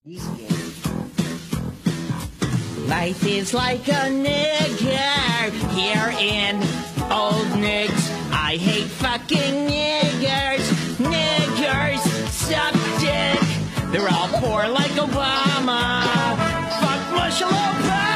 Life is like a nigger here in Old Nigs. I hate fucking niggers. Niggers suck dick. They're all poor like Obama. Fuck Michelle Obama.